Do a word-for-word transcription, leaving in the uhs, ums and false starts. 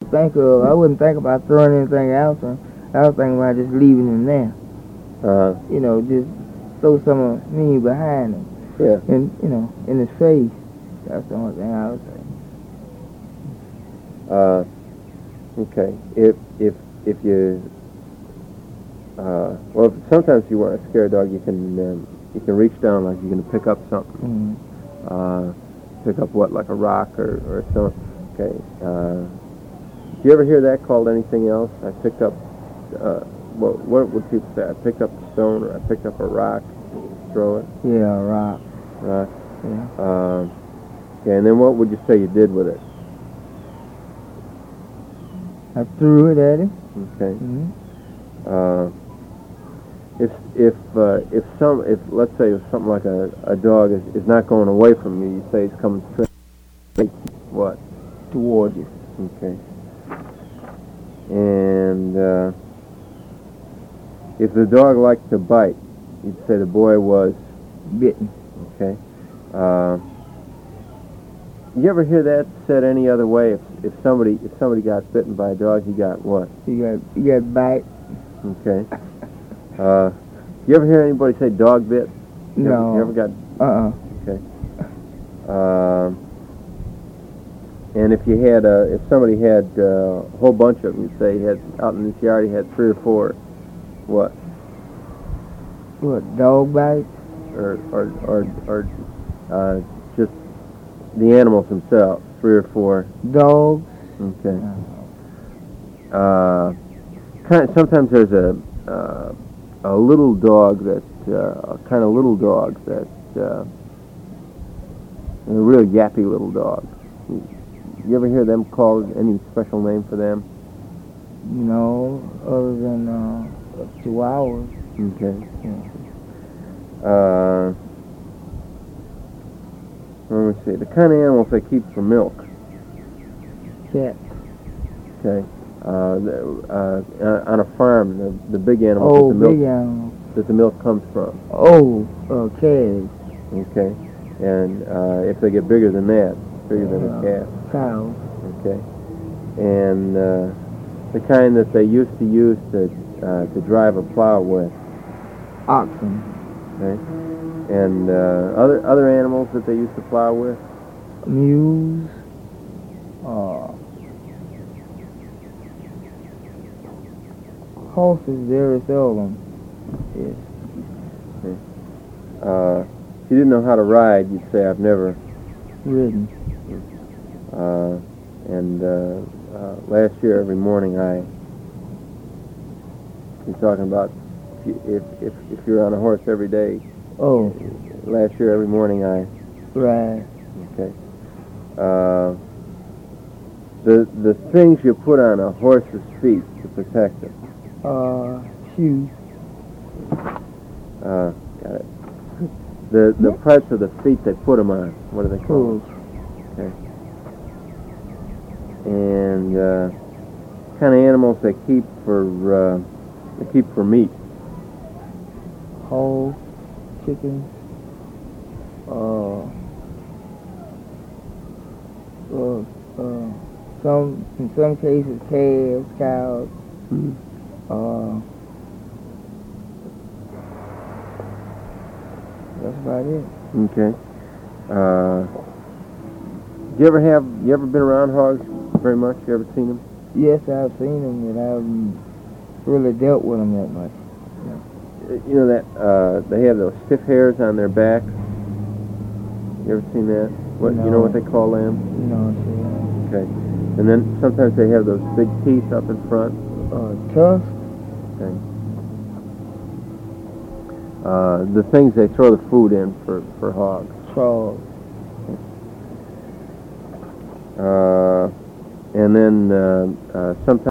think of. I wouldn't think about throwing anything else. I was thinking about just leaving him there. Uh, You know, just throw some of me behind him. yeah. And, you know, in his face. That's the only thing I would say. Uh, okay. If if if you uh, well, if sometimes you want to scare a dog, you can um, you can reach down like you're going to pick up something. Mm-hmm. Uh, pick up what, like a rock or or something. Okay. Uh, do you ever hear that called anything else? I picked up. Uh, what what would people say? I picked up a stone, or I picked up a rock. Throw it. Yeah, rock. Rock. Yeah. Um, okay. And then what would you say you did with it? I threw it at him. Okay. Mm-hmm. Uh, if if uh, if some if let's say if something like a, a dog is, is not going away from you, you say it's coming straight. What? Towards you. Okay. And uh, if the dog liked to bite, you'd say the boy was bitten. Okay. Uh, you ever hear that said any other way? If if somebody if somebody got bitten by a dog, he got what? You got you got bite. Okay. Uh, you ever hear anybody say dog bit? You No. Ever, you ever got? Uh-uh. Okay. Um, and if you had a, if somebody had uh, a whole bunch of them, you'd say he had out in this yard he had three or four. What? What? Dog bite? Or or or or uh, just the animals themselves, three or four. Dogs. Okay. Uh, kind of, sometimes there's a uh, a little dog that uh, a kind of little dog that uh, a real yappy little dog. You ever hear them called any special name for them? No, other than uh, chihuahuas. Okay. Yeah. Uh, let me see. The kind of animals they keep for milk. Cat. Okay. Uh, the, uh, on a farm, the, the big animals Oh, that, the milk, big animals. that the milk comes from. Oh, uh, calves. Okay. And uh, if they get bigger than that, bigger than a Uh, calf. Cows. Okay. And uh, the kind that they used to use to uh, to drive a plow with. Oxen. Okay. And uh, other other animals that they used to plow with. Mules. Uh, horses very seldom. Yes. Uh, if you didn't know how to ride, you'd say, I've never Ridden. Uh, and uh, uh, last year, every morning, I. You're talking about if, you, if if if you're on a horse every day. Oh. Last year, every morning, I. Right. Okay. Uh, the the things you put on a horse's feet to protect him. Uh, shoes. Uh, got it. The the parts of the feet they put them on. What are they called? Hooves. Okay. And uh, kind of animals they keep for uh, they keep for meat. Hogs, chickens. Uh, uh, uh, some in some cases calves, cows. Mm-hmm. Uh, that's about it. Okay. Uh, you ever have you ever been around hogs very much? You ever seen them? Yes, I've seen them, but I haven't really dealt with them that much. You know that uh, they have those stiff hairs on their backs. You ever seen that? What No. you know what they call them? No, see, Okay. And then sometimes they have those big teeth up in front. uh, tusk. Okay. Uh, the things they throw the food in for for hogs. Claws. Uh, and then uh, uh, sometimes.